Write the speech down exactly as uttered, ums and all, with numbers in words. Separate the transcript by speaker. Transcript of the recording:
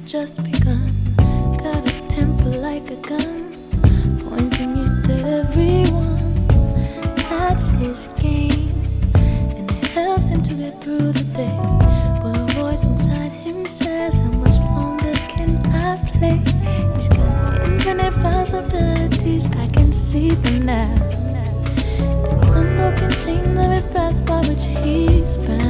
Speaker 1: just begun. Got a temper like a gun, pointing it at everyone. That's his game, and it helps him to get through the day. But a voice inside him says, how much longer can I play? He's got infinite possibilities, I can see them now. It's the unbroken chains of his past by which he's bound.